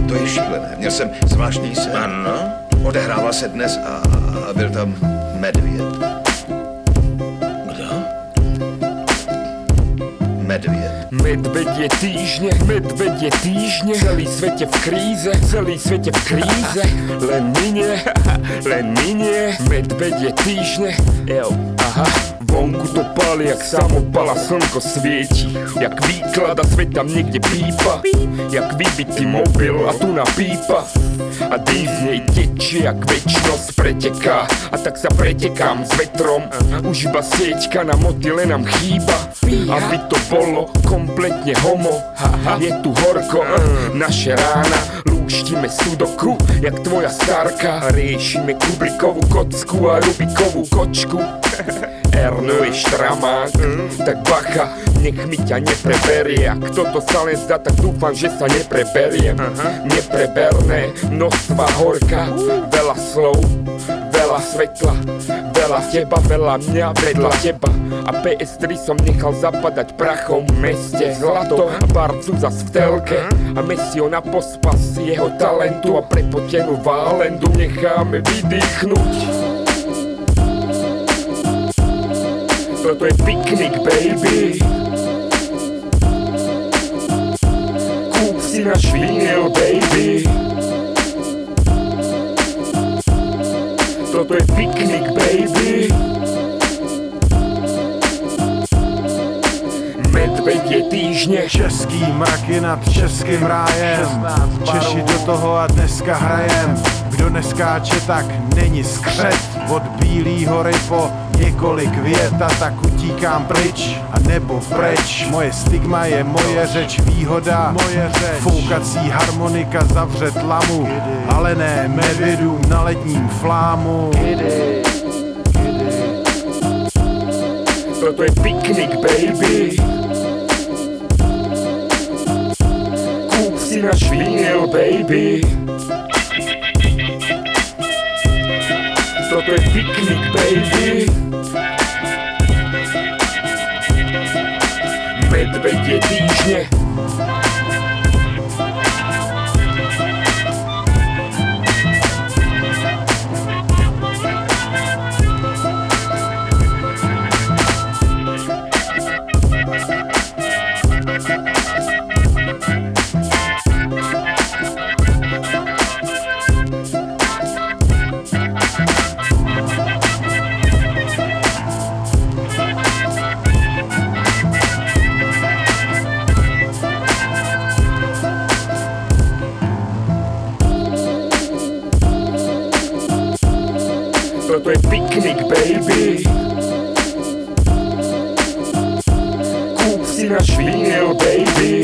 To je šílené. Měl jsem zvláštní sen. Ano? Odehrával se dnes a byl tam medvěd. Kdo? Medvěd. Medvedie týždne, celý svete v kríze, len minie, medvedie týždne, aha. Vonku to páli, jak samopala, slnko svieti, jak výklada svet tam niekde pípa, jak vybitý mobil a tu na pípa. A dým z nej tečie, jak večnosť preteká. A tak sa pretekám s vetrom, už iba sieťka na motyle nám chýba. Aby to bolo kompletne homo, je tu horko, naše rána. Lúštime sudoku, jak tvoja starka. Riešime Kubrickovú kocku a Rubikovú kočku. Erno je štramák, tak bacha, nech mi ťa nepreberie. Ak toto sa len zdá, tak dúfam, že sa nepreberiem. Nepreberné, množstva horka, veľa slov, veľa svetla, veľa teba, veľa mňa vedľa teba. A PS3 som nechal zapadať prachom v meste. Zlato, barcu zas v telke a Messio na pospas jeho talentu. A prepotenú Válendu necháme vydýchnuť. Toto je piknik, baby. Kúp si náš vinyl, baby. Toto je piknik, baby. Medvedie týždne. Český mraky nad českým rájem. Češi do toho a dneska hrajem. Kdo neskáče, tak není skřet. Od Bílý hory po několik věta, tak utíkám pryč a nebo preč. Moje stigma je moje řeč, výhoda moje řeč. Foukací harmonika zavře tlamu, ale ne medvědům na letním flámu. Toto je piknik, baby. Kúp si náš vinyl, baby. Toto je piknik, baby. Medvedie týždne. Toto je piknik, baby. Kúp si náš vinyl, baby.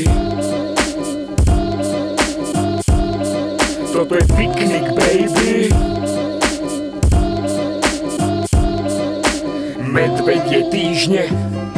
Toto je piknik, baby. Medvedie týždne.